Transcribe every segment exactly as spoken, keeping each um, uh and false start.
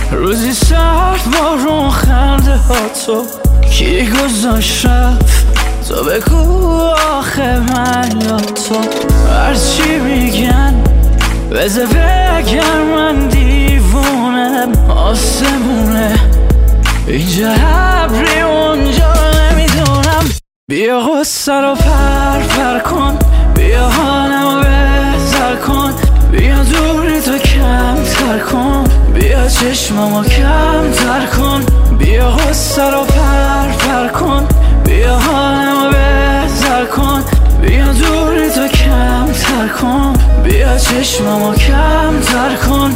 روزی سرد بارون خنده ها تو کی گذاشت رفت تو بگو آخه من یا تو هرچی میگن بذار بگم من دیوونم آسمونه اینجا ابری اونجا نمیدونم بیا غصه رو پر پر کن بیا حالمو بهتر کن بیا دوری تو کم تر کن بیا چشممو کم تر کن بیا غصه رو پر پر کن بیا حالمو بهتر کن بیا دوری تو کم تر کن بیا چشممو کم تر کن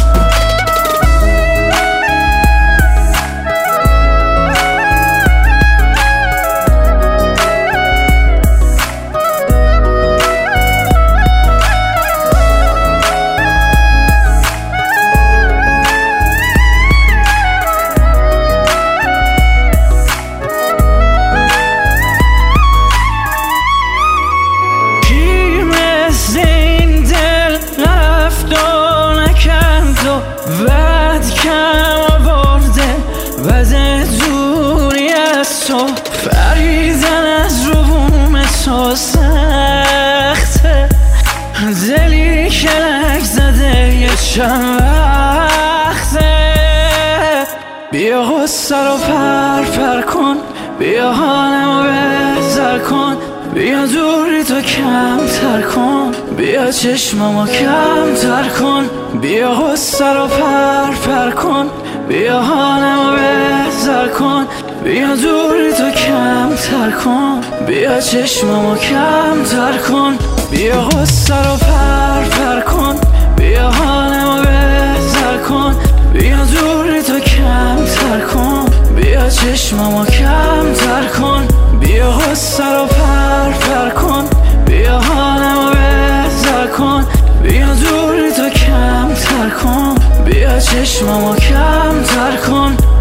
بعد کم آورده بعد دوری از تو فریدن از رو بوم تو سخته دلی که لک زده یه چند وقته بیا غصه رو پر پر کن بیا حالمو بهتر کن بیا دوری تو کم تر کن بیا چشممو کم تر کن بیا غصه رو پر پر کن بیا حالمو بهتر کن بیا دوری تو کم تر کن بیا چشممو کم تر کن بیا غصه رو پر پر کن بیا حالمو بهتر کن بیا دوری تو کم تر کن بیا چشممو کم تر کن بیا غصه رو پر پر کن بیا حالمو بهتر کن بیا دوری تو کم تر کن بیا چشممو کم تر کن